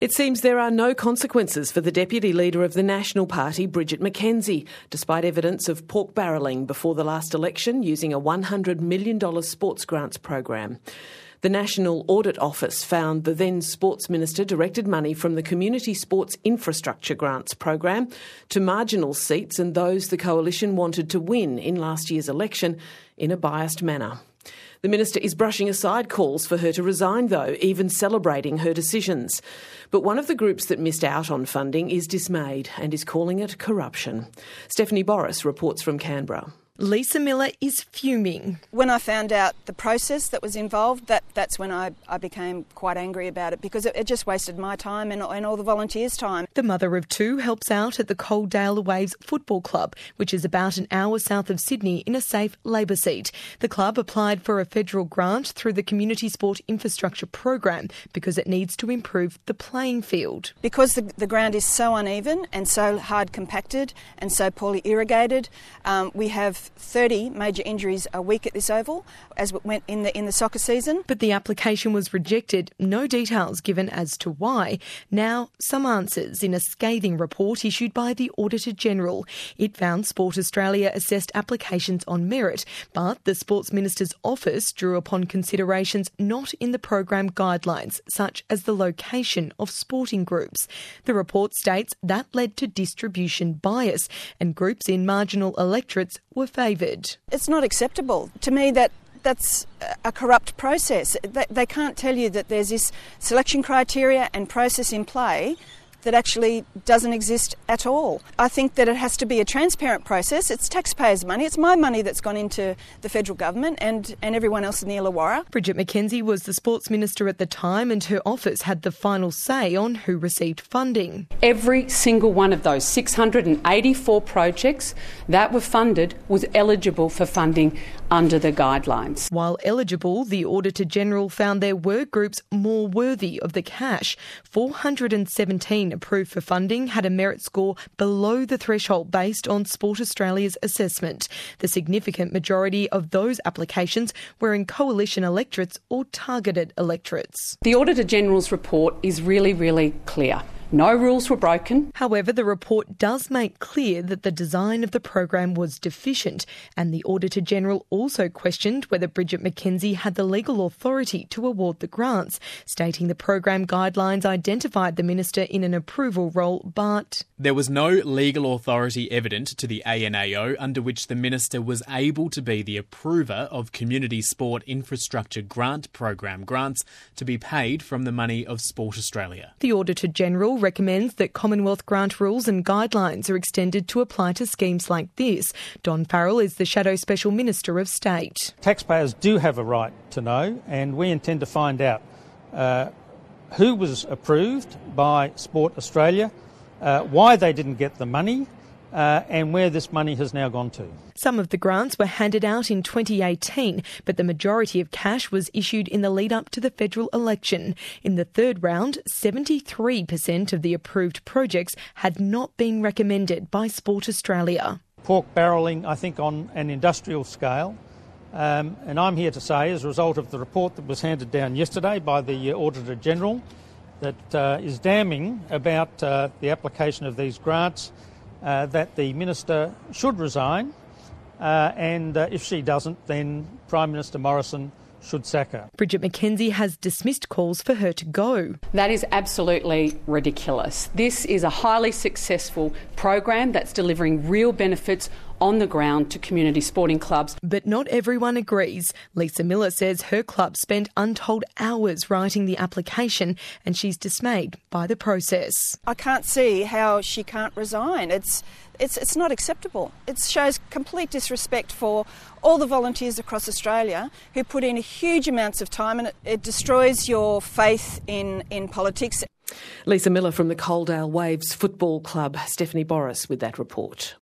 It seems there are no consequences for the Deputy Leader of the National Party, Bridget McKenzie, despite evidence of pork barrelling before the last election using a $100 million sports grants program. The National Audit Office found the then Sports Minister directed money from the Community Sports Infrastructure Grants program to marginal seats and those the Coalition wanted to win in last year's election in a biased manner. The Minister is brushing aside calls for her to resign, though, even celebrating her decisions. But one of the groups that missed out on funding is dismayed and is calling it corruption. Stephanie Boris reports from Canberra. Lisa Miller is fuming. When I found out the process that was involved, that's when I became quite angry about it, because it just wasted my time and all the volunteers' time. The mother of two helps out at the Coaldale Waves Football Club, which is about an hour south of Sydney in a safe Labor seat. The club applied for a federal grant through the Community Sport Infrastructure Program because it needs to improve the playing field. Because the ground is so uneven and so hard compacted and so poorly irrigated, we have 30 major injuries a week at this oval as it went in the soccer season. But the application was rejected, no details given as to why. Now, some answers in a scathing report issued by the Auditor-General. It found Sport Australia assessed applications on merit, but the Sports Minister's office drew upon considerations not in the program guidelines, such as the location of sporting groups. The report states that led to distribution bias, and groups in marginal electorates were favoured. It's not acceptable. To me, that's a corrupt process. They can't tell you that there's this selection criteria and process in play that actually doesn't exist at all. I think that it has to be a transparent process. It's taxpayers' money. It's my money that's gone into the federal government and everyone else in the Illawarra. Bridget McKenzie was the Sports Minister at the time, and her office had the final say on who received funding. Every single one of those 684 projects that were funded was eligible for funding under the guidelines. While eligible, the Auditor-General found there were groups more worthy of the cash. 417 approved for funding had a merit score below the threshold based on Sport Australia's assessment. The significant majority of those applications were in coalition electorates or targeted electorates. The Auditor-General's report is really, really clear. No rules were broken. However, the report does make clear that the design of the program was deficient, and the Auditor-General also questioned whether Bridget McKenzie had the legal authority to award the grants, stating the program guidelines identified the minister in an approval role, but there was no legal authority evident to the ANAO under which the minister was able to be the approver of Community Sport Infrastructure Grant Program grants to be paid from the money of Sport Australia. The Auditor-General recommends that Commonwealth grant rules and guidelines are extended to apply to schemes like this. Don Farrell is the Shadow Special Minister of State. Taxpayers do have a right to know, and we intend to find out who was approved by Sport Australia, why they didn't get the money, and where this money has now gone to. Some of the grants were handed out in 2018, but the majority of cash was issued in the lead-up to the federal election. In the third round, 73% of the approved projects had not been recommended by Sport Australia. Pork barrelling, I think, on an industrial scale. And I'm here to say, as a result of the report that was handed down yesterday by the Auditor-General, that is damning about the application of these grants, that the Minister should resign, and if she doesn't, then Prime Minister Morrison should sack her. Bridget McKenzie has dismissed calls for her to go. That is absolutely ridiculous. This is a highly successful program that's delivering real benefits on the ground to community sporting clubs. But not everyone agrees. Lisa Miller says her club spent untold hours writing the application, and she's dismayed by the process. I can't see how she can't resign. It's not acceptable. It shows complete disrespect for all the volunteers across Australia who put in huge amounts of time, and it destroys your faith in politics. Lisa Miller from the Coaldale Waves Football Club. Stephanie Boris with that report.